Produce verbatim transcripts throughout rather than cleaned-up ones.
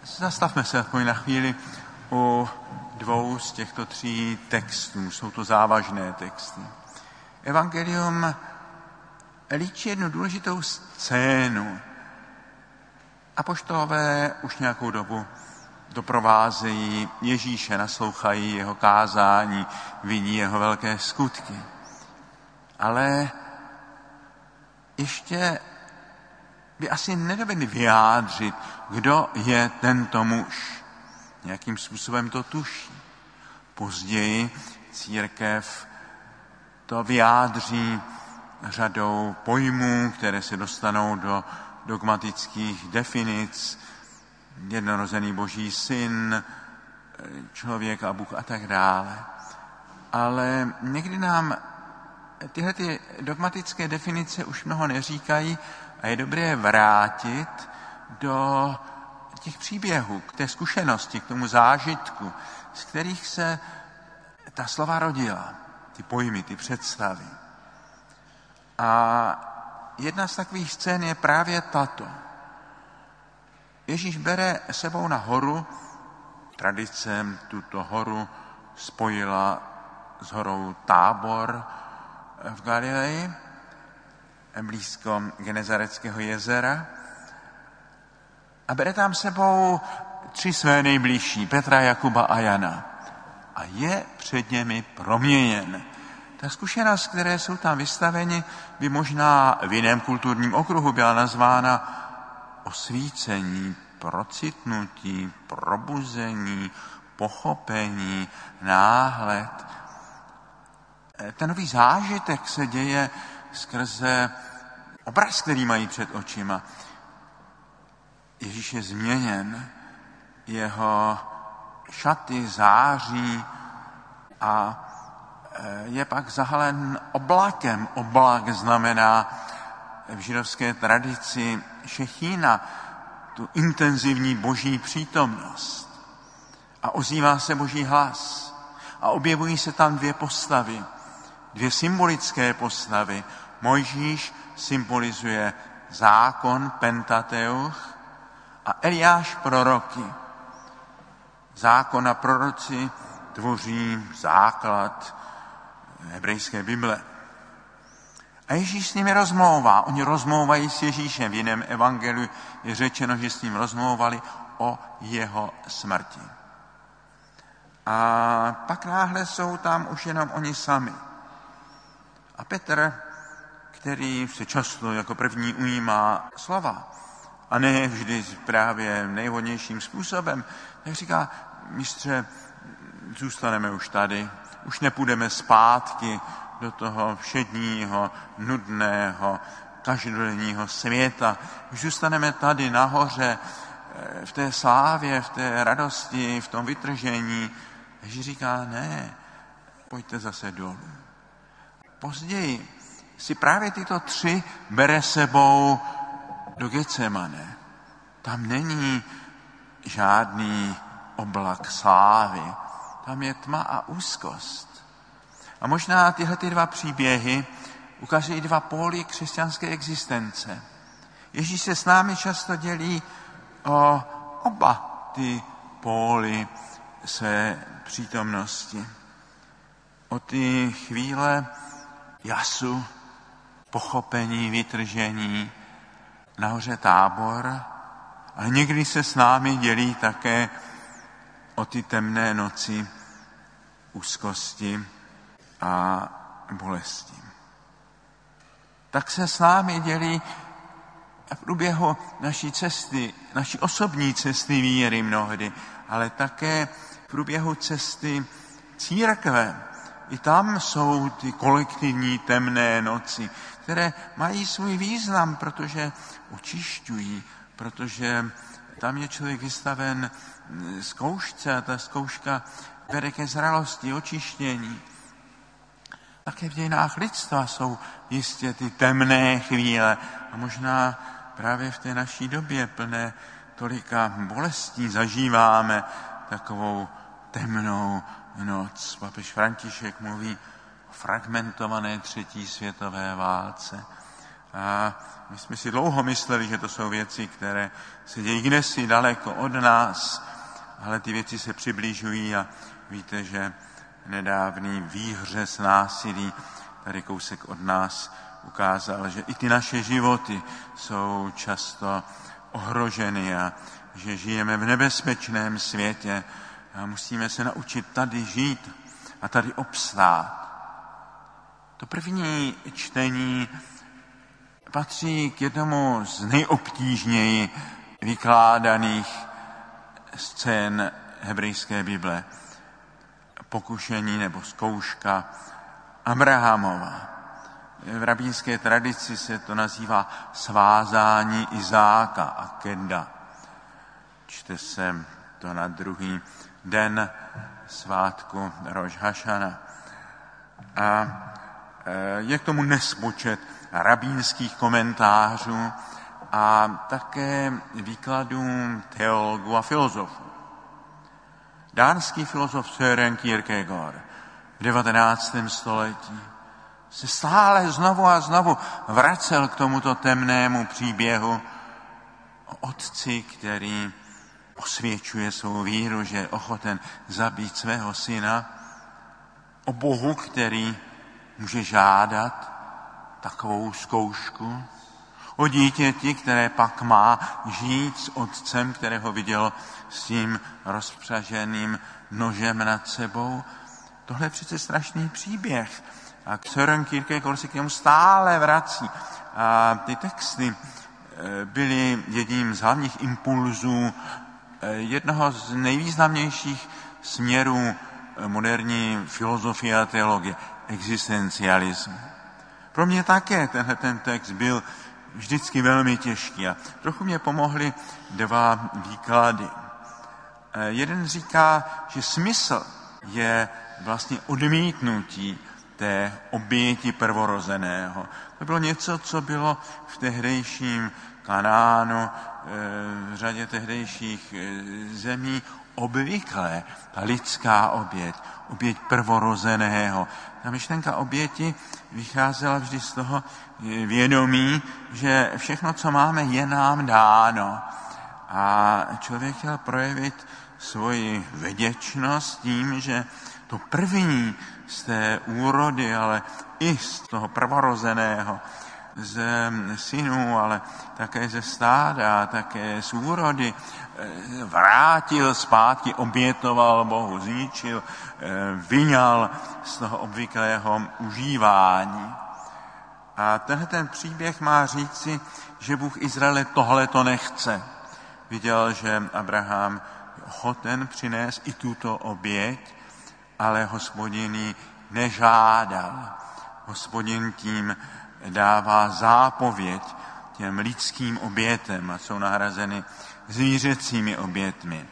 Zastavme se aspoň na chvíli u dvou z těchto tří textů. Jsou to závažné texty. Evangelium líčí jednu důležitou scénu. Apoštolové už nějakou dobu doprovázejí Ježíše, naslouchají jeho kázání, vidí jeho velké skutky. Ale ještě by asi nedovedli vyjádřit, kdo je tento muž. Nějakým způsobem to tuší. Později církev to vyjádří řadou pojmů, které se dostanou do dogmatických definic, jednorozený Boží syn, člověk a Bůh a tak dále. Ale někdy nám tyhle ty dogmatické definice už mnoho neříkají a je dobré je vrátit do těch příběhů, k té zkušenosti, k tomu zážitku, z kterých se ta slova rodila, ty pojmy, ty představy. A jedna z takových scén je právě tato. Ježíš bere sebou na horu, tradice tuto horu spojila s horou Tábor v Galileji, blízko Genezareckého jezera, a bere tam sebou tři své nejbližší, Petra, Jakuba a Jana. A je před nimi proměněn. Ta zkušenost, které jsou tam vystaveni, by možná v jiném kulturním okruhu byla nazvána osvícení, procitnutí, probuzení, pochopení, náhled. Ten nový zážitek se děje skrze obraz, který mají před očima. Ježíš je změněn, jeho šaty září a je pak zahalen oblakem. Oblak znamená v židovské tradici šechína, tu intenzivní boží přítomnost. A ozývá se boží hlas. A objevují se tam dvě postavy, dvě symbolické postavy. Mojžíš symbolizuje zákon Pentateuch a Eliáš proroky. Zákon a proroci tvoří základ hebrejské Bible. A Ježíš s nimi rozmlouvá. Oni rozmlouvají s Ježíšem. V jiném evangeliu je řečeno, že s ním rozmlouvali o jeho smrti. A pak náhle jsou tam už jenom oni sami. A Petr, který se často jako první ujímá slova, a ne vždy právě nejvhodnějším způsobem, tak říká: mistře, zůstaneme už tady, už nepůjdeme zpátky do toho všedního, nudného, každodenního světa. Už zůstaneme tady nahoře, v té slávě, v té radosti, v tom vytržení. Ježíš říká: ne, pojďte zase dolů. Později si právě tyto tři bere sebou do Getsemane. Tam není žádný oblak slávy. Tam je tma a úzkost. A možná tyhle ty dva příběhy ukazují dva póly křesťanské existence. Ježíš se s námi často dělí o oba ty póly své přítomnosti. O ty chvíle jasu, pochopení, vytržení nahoře Tábor, ale někdy se s námi dělí také o ty temné noci úzkosti a bolesti. Tak se s námi dělí v průběhu naší cesty, naší osobní cesty víry mnohdy, ale také v průběhu cesty církve. I tam jsou ty kolektivní temné noci, které mají svůj význam, protože očišťují, protože tam je člověk vystaven zkoušce a ta zkouška vede ke zralosti, očištění. Také v dějinách lidstva jsou jistě ty temné chvíle a možná právě v té naší době plné tolika bolestí zažíváme takovou temnou noc. Papež František mluví o fragmentované třetí světové válce. A my jsme si dlouho mysleli, že to jsou věci, které se dějí kdesi daleko od nás, ale ty věci se přibližují a víte, že nedávný výhřez násilí tady kousek od nás ukázal, že i ty naše životy jsou často ohroženy a že žijeme v nebezpečném světě a musíme se naučit tady žít a tady obstát. To první čtení patří k jednomu z nejobtížněji vykládaných scén hebrejské Bible. Pokušení nebo zkouška Abrahamova. V rabínské tradici se to nazývá svázání Izáka a Keda. Čte se to na druhý den svátku Roš Hašana. A je k tomu nespočet rabínských komentářů a také výkladů teologů a filozofů. Dánský filozof Søren Kierkegaard v devatenáctém století se stále znovu a znovu vracel k tomuto temnému příběhu o otci, který osvědčuje svou víru, že je ochoten zabít svého syna, o Bohu, který může žádat takovou zkoušku, o dítěti, které pak má žít s otcem, kterého vidělo s tím rozpřaženým nožem nad sebou. Tohle je přece strašný příběh. A Søren Kierkegaard se k němu stále vrací. A ty texty byly jedním z hlavních impulzů jednoho z nejvýznamnějších směrů moderní filozofie a teologie, existencialismu. Pro mě také tenhle ten text byl vždycky velmi těžký a trochu mě pomohly dva výklady. Jeden říká, že smysl je vlastně odmítnutí té oběti prvorozeného. To bylo něco, co bylo v tehdejším Kanánu, v řadě tehdejších zemí obvyklé. Ta lidská oběť, oběť prvorozeného. Ta myšlenka oběti vycházela vždy z toho vědomí, že všechno, co máme, je nám dáno. A člověk chtěl projevit svoji vděčnost tím, že to první z té úrody, ale i z toho prvorozeného, ze synů, ale také ze stáda, také z úrody, vrátil zpátky, obětoval Bohu, zničil, vyňal z toho obvyklého užívání. A tenhle ten příběh má říci, že Bůh Izraele tohle to nechce. Viděl, že Abraham je ochoten přinést i tuto oběť, ale Hospodin ji nežádal. Hospodin tím dává zápověď těm lidským obětem a jsou nahrazeny zvířecími obětmi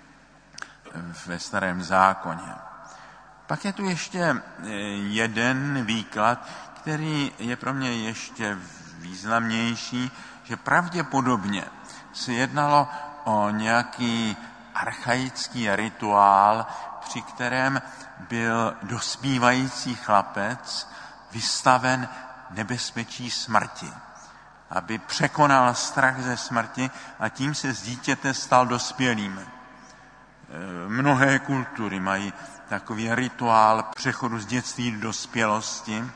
ve Starém zákoně. Pak je tu ještě jeden výklad, který je pro mě ještě významnější, že pravděpodobně se jednalo o nějaký archaický rituál, při kterém byl dospívající chlapec vystaven nebezpečí smrti, aby překonal strach ze smrti a tím se z dítěte stal dospělým. Mnohé kultury mají takový rituál přechodu z dětství do dospělosti.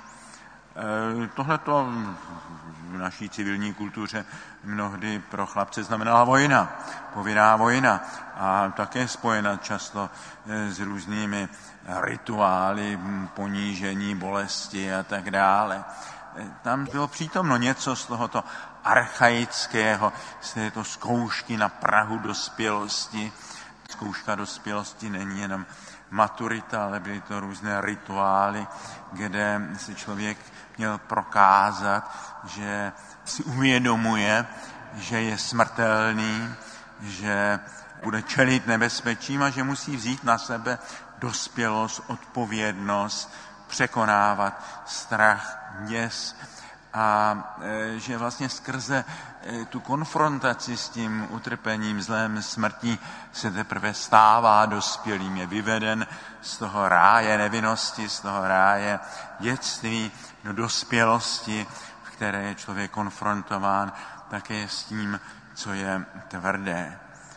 Tohleto v naší civilní kultuře mnohdy pro chlapce znamenala vojna, povinná vojna a také spojena často s různými rituály, ponížení, bolesti a tak dále. Tam bylo přítomno něco z tohoto archaického, z této zkoušky na prahu dospělosti. Zkouška dospělosti není jenom maturita, ale byly to různé rituály, kde se člověk měl prokázat, že si uvědomuje, že je smrtelný, že bude čelit nebezpečím a že musí vzít na sebe dospělost, odpovědnost, překonávat strach, děs a že vlastně skrze tu konfrontaci s tím utrpením, zlém, smrtí se teprve stává dospělým, je vyveden z toho ráje nevinnosti, z toho ráje dětství do dospělosti, v které je člověk konfrontován také s tím, co je tvrdé.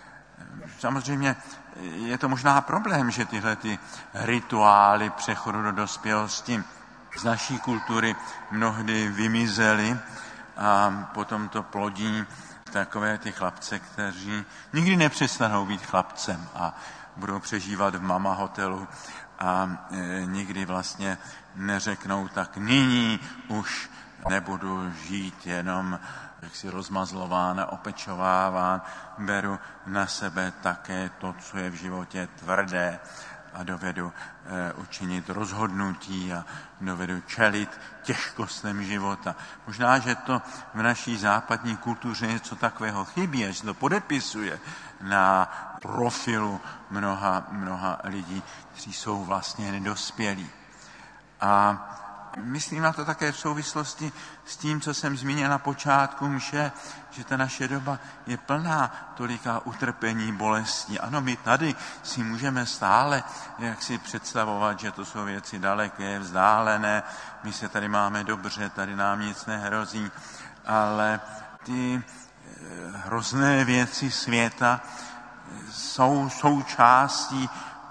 Samozřejmě je to možná problém, že tyhle ty rituály přechodu do dospělosti z naší kultury mnohdy vymizely a potom to plodí takové ty chlapce, kteří nikdy nepřestanou být chlapcem a budou přežívat v mama hotelu a e, nikdy vlastně neřeknou, tak nyní už nebudu žít jenom jaksi rozmazlován a opečováván, beru na sebe také to, co je v životě tvrdé a dovedu e, učinit rozhodnutí a dovedu čelit těžkostem života. Možná, že to v naší západní kultuře něco takového chybí, že to podepisuje na profilu mnoha, mnoha lidí, kteří jsou vlastně nedospělí. A myslím na to také v souvislosti s tím, co jsem zmínil na počátku mše, že ta naše doba je plná tolika utrpení, bolestí. Ano, my tady si můžeme stále jak si představovat, že to jsou věci daleké, vzdálené, my se tady máme dobře, tady nám nic nehrozí, ale ty hrozné věci světa jsou součástí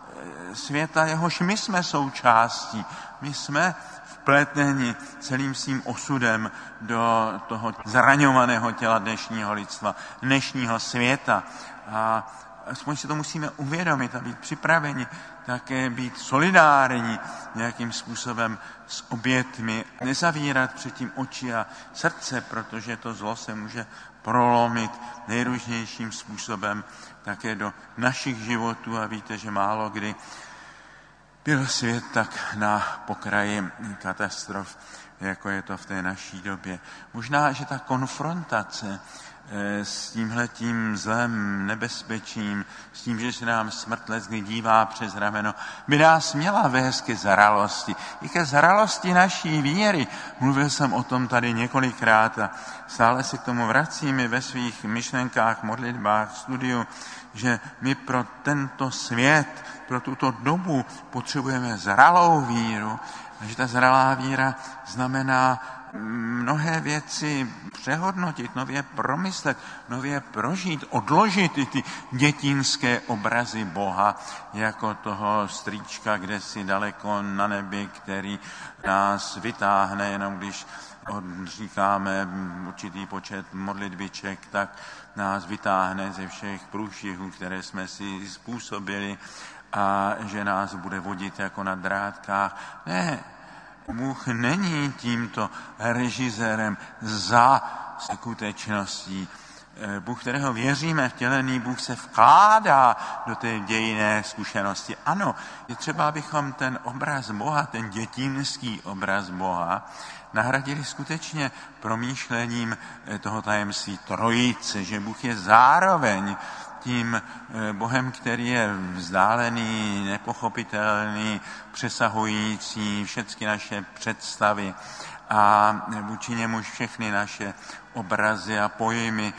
světa, jehož my jsme součástí. My jsme vpleteni celým svým osudem do toho zraňovaného těla dnešního lidstva, dnešního světa. A aspoň si to musíme uvědomit a být připraveni také být solidární nějakým způsobem s obětmi, nezavírat předtím oči a srdce, protože to zlo se může prolomit nejrůznějším způsobem také do našich životů a víte, že málo kdy byl svět tak na pokraji katastrof, jako je to v té naší době. Možná, že ta konfrontace s tímhletím zlem, nebezpečím, s tím, že se nám smrt leckdy dívá přes rameno, by nás měla vést ke zralosti. I ke zralosti naší víry. Mluvil jsem o tom tady několikrát a stále se k tomu vracím i ve svých myšlenkách, modlitbách, studiu, že my pro tento svět, pro tuto dobu potřebujeme zralou víru a že ta zralá víra znamená mnohé věci přehodnotit, nově promyslet, nově prožít, odložit i ty dětinské obrazy Boha, jako toho strýčka, kde si daleko na nebi, který nás vytáhne, jenom když říkáme určitý počet modlitbiček, tak nás vytáhne ze všech průšvihů, které jsme si způsobili a že nás bude vodit jako na drátkách. Ne, Bůh není tímto režisérem za skutečností. Bůh, kterého věříme, vtělený Bůh se vkládá do té dějinné zkušenosti. Ano, je třeba, abychom ten obraz Boha, ten dětinský obraz Boha, nahradili skutečně promýšlením toho tajemství trojice, že Bůh je zároveň tím Bohem, který je vzdálený, nepochopitelný, přesahující všechny naše představy a vůči němuž všechny naše obrazy a pojmy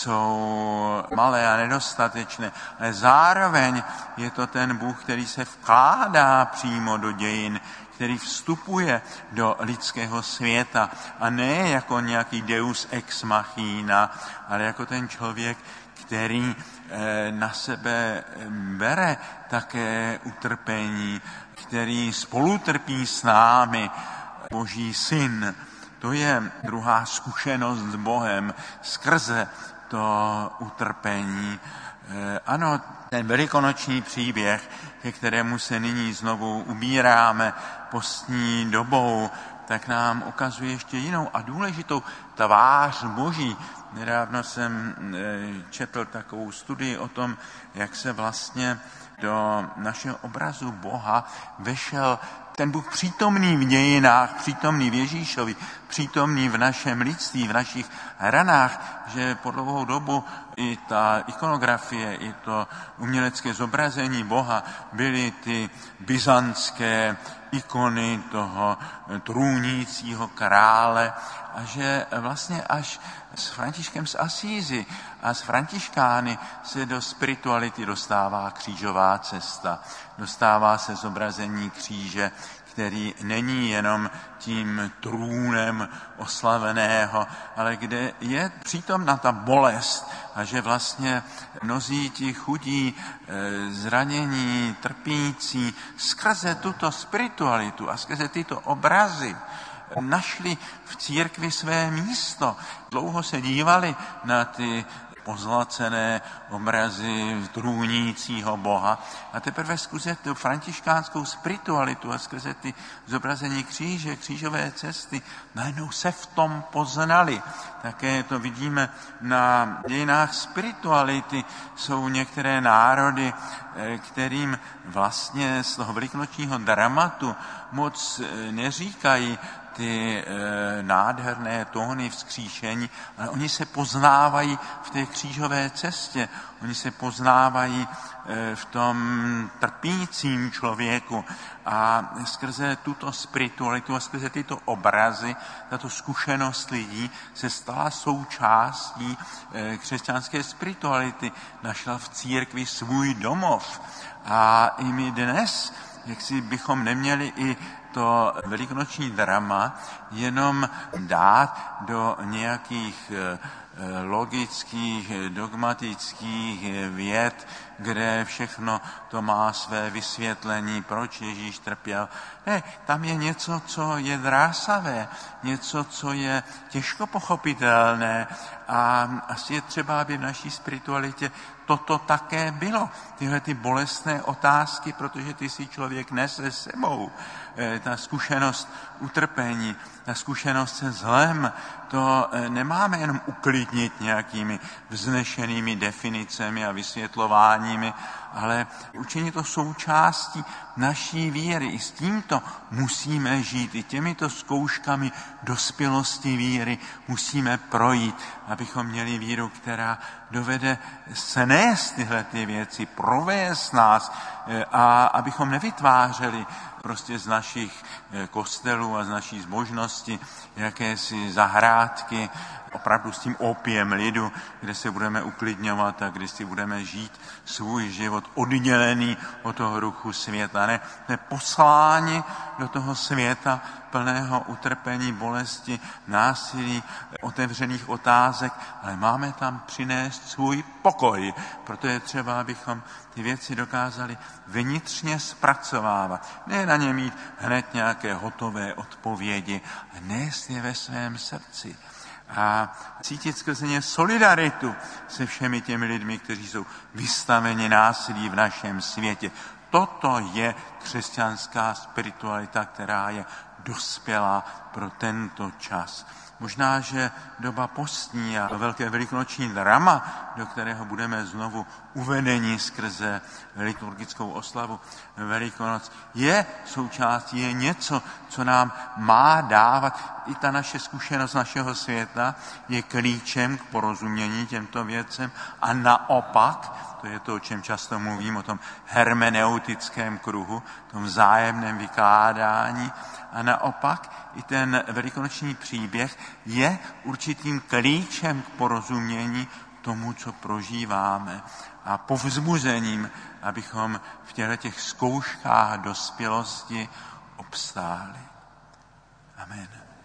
jsou malé a nedostatečné, ale zároveň je to ten Bůh, který se vkládá přímo do dějin, který vstupuje do lidského světa a ne jako nějaký deus ex machina, ale jako ten člověk, který na sebe bere také utrpení, který spolutrpí s námi, Boží syn. To je druhá zkušenost s Bohem skrze to utrpení. Ano, ten velikonoční příběh, ke kterému se nyní znovu ubíráme postní dobou, tak nám ukazuje ještě jinou a důležitou tvář Boží. Nedávno jsem četl takovou studii o tom, jak se vlastně do našeho obrazu Boha vešel ten Bůh přítomný v dějinách, přítomný v Ježíšovi, přítomný v našem lidství, v našich ranách, že po dlouhou dobu i ta ikonografie, i to umělecké zobrazení Boha byly ty byzantské ikony toho trůnícího krále a že vlastně až s Františkem z Asízy a s Františkány se do spirituality dostává křížová cesta, dostává se zobrazení kříže, který není jenom tím trůnem oslaveného, ale kde je přítomna ta bolest a že vlastně mnozí ti chudí, zranění, trpící skrze tuto spiritualitu a skrze tyto obrazy našli v církvi své místo. Dlouho se dívali na ty pozlacené obrazy trůnícího Boha. A teprve skrze tu františkánskou spiritualitu a skrze ty zobrazení kříže, křížové cesty, najednou se v tom poznali. Také to vidíme na dějinách spirituality. Jsou některé národy, kterým vlastně z toho velikonočního dramatu moc neříkají ty e, nádherné tóny vzkříšení, ale oni se poznávají v té křížové cestě, oni se poznávají e, v tom trpícím člověku a skrze tuto spiritualitu a skrze tyto obrazy, tato zkušenost lidí se stala součástí e, křesťanské spirituality, našla v církvi svůj domov. A i my dnes, jak si bychom neměli i to velikonoční drama jenom dát do nějakých logických, dogmatických věd, kde všechno to má své vysvětlení, proč Ježíš trpěl. Ne, tam je něco, co je drásavé, něco, co je těžko pochopitelné a asi je třeba, aby v naší spiritualitě toto také bylo. Tyhle ty bolestné otázky, protože ty si člověk nese s sebou. Ta zkušenost utrpení, ta zkušenost se zlem, to nemáme jenom uklidnit nějakými vznešenými definicemi a vysvětlováními, ale učinit to součástí naší víry. I s tímto musíme žít, i těmito zkouškami dospělosti víry musíme projít, abychom měli víru, která dovede snést tyhle ty věci, provést nás a abychom nevytvářeli prostě z našich kostelů a z naší zbožnosti jakési zahrádky, opravdu s tím opiem lidu, kde se budeme uklidňovat a kde si budeme žít svůj život oddělený od toho ruchu světa. Ne, ne poslání do toho světa plného utrpení, bolesti, násilí, otevřených otázek, ale máme tam přinést svůj pokoj. Proto je třeba, abychom ty věci dokázali vnitřně zpracovávat. Ne na ně mít hned nějaké hotové odpovědi, ale nést je ve svém srdci. A cítit skrze ně solidaritu se všemi těmi lidmi, kteří jsou vystaveni násilí v našem světě. Toto je křesťanská spiritualita, která je dospělá pro tento čas. Možná, že doba postní a velké velikonoční drama, do kterého budeme znovu uvedeni skrze liturgickou oslavu Velikonoc, je součástí, je něco, co nám má dávat. I ta naše zkušenost našeho světa je klíčem k porozumění těmto věcem a naopak, to je to, o čem často mluvím, o tom hermeneutickém kruhu, tom vzájemném vykládání, a naopak i ten velikonoční příběh je určitým klíčem k porozumění tomu, co prožíváme a povzbuzením, abychom v těchto těch zkouškách dospělosti obstáli. Amen.